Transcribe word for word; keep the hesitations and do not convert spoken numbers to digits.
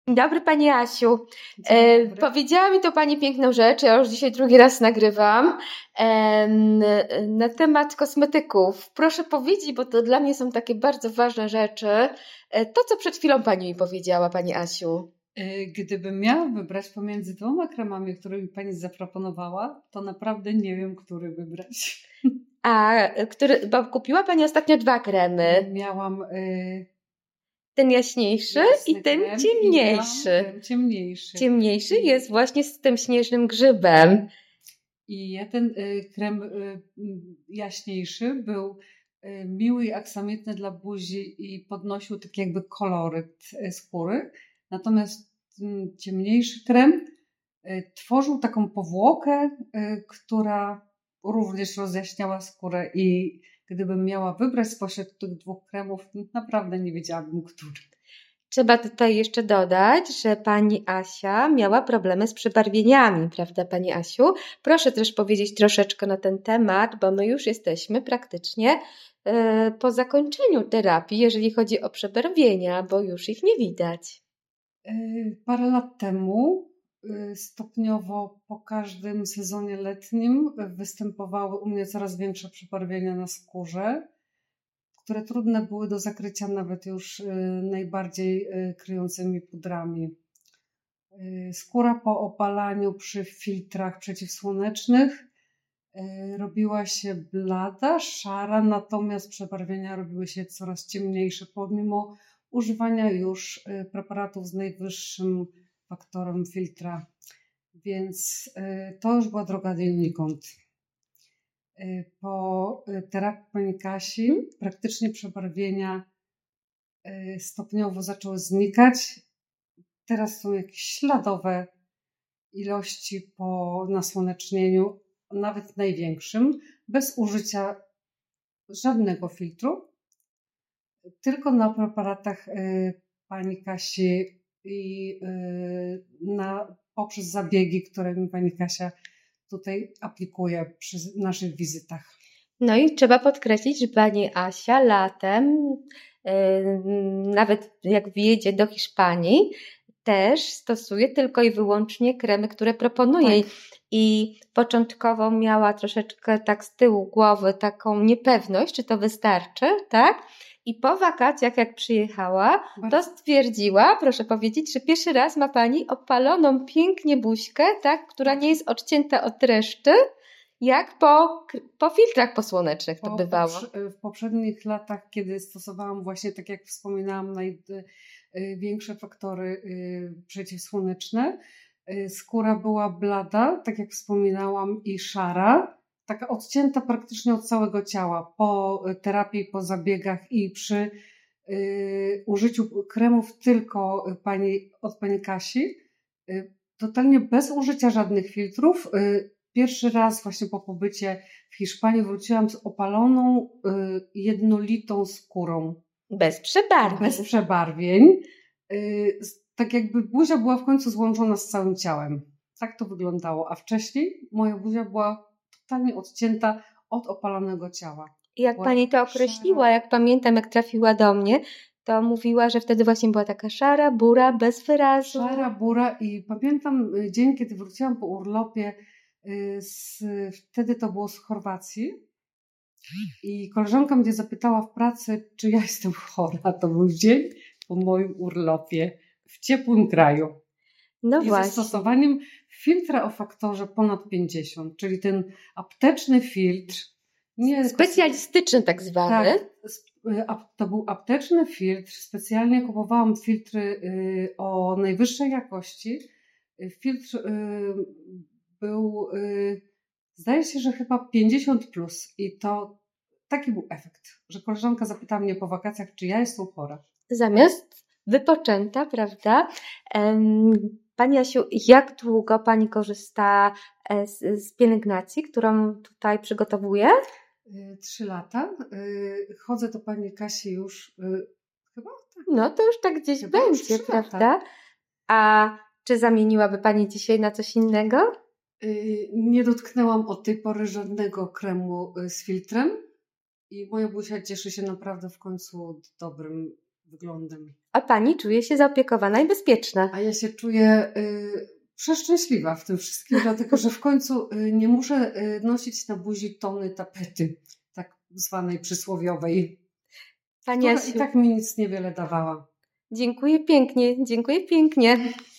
Dzień dobry Pani Asiu. E, powiedziała mi to Pani piękną rzecz, ja już dzisiaj drugi raz nagrywam, e, na temat kosmetyków. Proszę powiedzieć, bo to dla mnie są takie bardzo ważne rzeczy, e, to co przed chwilą Pani mi powiedziała, Pani Asiu. Gdybym miała wybrać pomiędzy dwoma kremami, które mi Pani zaproponowała, to naprawdę nie wiem, który wybrać. A, który, bo kupiła Pani ostatnio dwa kremy. Miałam... Y- Ten jaśniejszy i ten krem, ciemniejszy. I ten ciemniejszy. Ciemniejszy jest właśnie z tym śnieżnym grzybem. I ja ten y, krem y, jaśniejszy był y, miły i aksamitny dla buzi i podnosił tak jakby koloryt y, skóry. Natomiast y, ciemniejszy krem y, tworzył taką powłokę, y, która również rozjaśniała skórę i gdybym miała wybrać spośród tych dwóch kremów, naprawdę nie wiedziałabym, który. Trzeba tutaj jeszcze dodać, że Pani Asia miała problemy z przebarwieniami, prawda Pani Asiu? Proszę też powiedzieć troszeczkę na ten temat, bo my już jesteśmy praktycznie yy, po zakończeniu terapii, jeżeli chodzi o przebarwienia, bo już ich nie widać. Yy, parę lat temu yy, stopniowo po każdym sezonie letnim występowały u mnie coraz większe przebarwienia na skórze, które trudne były do zakrycia nawet już y, najbardziej y, kryjącymi pudrami. Y, skóra po opalaniu przy filtrach przeciwsłonecznych y, robiła się blada, szara, natomiast przebarwienia robiły się coraz ciemniejsze, pomimo używania już y, preparatów z najwyższym faktorem filtra. Więc y, to już była droga donikąd. Po terapii Pani Kasi praktycznie przebarwienia stopniowo zaczęły znikać. Teraz są jakieś śladowe ilości po nasłonecznieniu, nawet największym, bez użycia żadnego filtru, tylko na preparatach Pani Kasi i na, poprzez zabiegi, które mi Pani Kasia tutaj aplikuje przy naszych wizytach. No i trzeba podkreślić, że Pani Asia latem, yy, nawet jak wyjedzie do Hiszpanii, też stosuje tylko i wyłącznie kremy, które proponuje. Tak. I początkowo miała troszeczkę tak z tyłu głowy taką niepewność, czy to wystarczy, tak? I po wakacjach, jak przyjechała, to stwierdziła, proszę powiedzieć, że pierwszy raz ma Pani opaloną pięknie buźkę, tak, która nie jest odcięta od reszty, jak po, po filtrach posłonecznych to po, bywało. W poprzednich latach, kiedy stosowałam właśnie, tak jak wspominałam, największe faktory przeciwsłoneczne, skóra była blada, tak jak wspominałam, i szara, taka odcięta praktycznie od całego ciała po terapii, po zabiegach i przy y, użyciu kremów tylko pani, od Pani Kasi, y, totalnie bez użycia żadnych filtrów. Y, pierwszy raz właśnie po pobycie w Hiszpanii wróciłam z opaloną, y, jednolitą skórą. Bez przebarwień. Bez przebarwień. Y, tak jakby buzia była w końcu złączona z całym ciałem. Tak to wyglądało. A wcześniej moja buzia była totalnie odcięta od opalonego ciała. I jak była Pani to określiła, szara. Jak pamiętam, jak trafiła do mnie, to mówiła, że wtedy właśnie była taka szara, bura, bez wyrazu. Szara, bura i pamiętam dzień, kiedy wróciłam po urlopie, z, wtedy to było z Chorwacji i koleżanka mnie zapytała w pracy, czy ja jestem chora. To był dzień po moim urlopie w ciepłym kraju. No I właśnie. ze stosowaniem filtra o faktorze ponad pięćdziesiąt, czyli ten apteczny filtr. Nie, specjalistyczny tak zwany. Tak, to był apteczny filtr. Specjalnie kupowałam filtry o najwyższej jakości. Filtr był, zdaje się, że chyba pięćdziesiąt plus. I to taki był efekt, że koleżanka zapytała mnie po wakacjach, czy ja jestem chora. Zamiast wypoczęta, prawda? Pani Asiu, jak długo Pani korzysta z, z pielęgnacji, którą tutaj przygotowuję? Trzy lata. Chodzę do Pani Kasi już chyba? Tak. No to już tak gdzieś chyba będzie, prawda? A czy zamieniłaby Pani dzisiaj na coś innego? Nie dotknęłam od tej pory żadnego kremu z filtrem i moja buzia cieszy się naprawdę w końcu dobrym wyglądem. A Pani czuje się zaopiekowana i bezpieczna. A ja się czuję y, przeszczęśliwa w tym wszystkim, dlatego że w końcu y, nie muszę y, nosić na buzi tony tapety, tak zwanej przysłowiowej, Pani która Asiu, i tak mi nic niewiele dawała. dziękuję pięknie, dziękuję pięknie.